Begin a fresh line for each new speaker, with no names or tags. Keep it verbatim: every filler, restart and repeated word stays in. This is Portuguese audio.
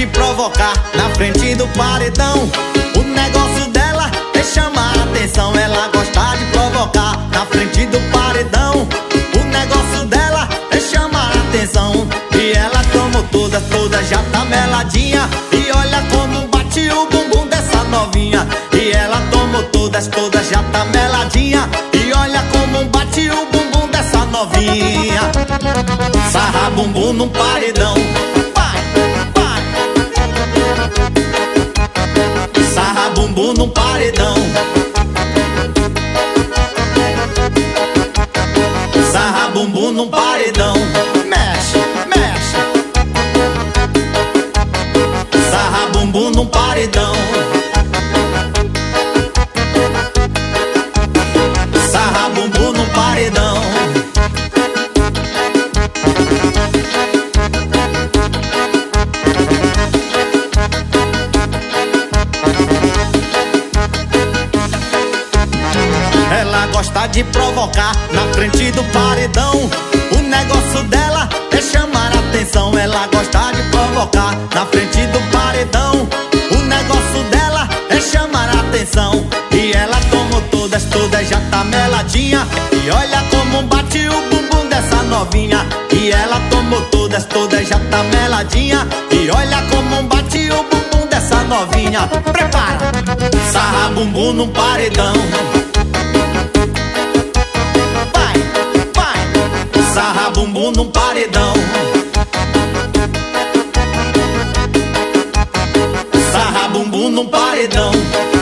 de provocar na frente do paredão. O negócio dela é chamar a atenção. Ela gosta de provocar na frente do paredão. O negócio dela é chamar a atenção. E ela tomou todas, todas, já tá meladinha. E olha como bate o bumbum dessa novinha. E ela tomou todas, todas, já tá meladinha. E olha como bate o bumbum dessa novinha. Sarra bumbum num paredão. Vai, vai. Sarra bumbum num paredão. Sarra bumbum num paredão. Mexe, mexe. Sarra bumbum num paredão. Sarra bumbum num paredão. Ela gosta de provocar na frente do paredão. O negócio dela é chamar a atenção. Ela gosta de provocar na frente do paredão. O negócio dela é chamar a atenção. E ela tomou todas, todas, já tá meladinha. E olha como bate o bumbum dessa novinha. E ela tomou todas, todas, já tá meladinha. E olha como bate o bumbum dessa novinha. Prepara! Sarra bumbum num paredão. Sarra bumbum num paredão. Sarra bumbum num paredão.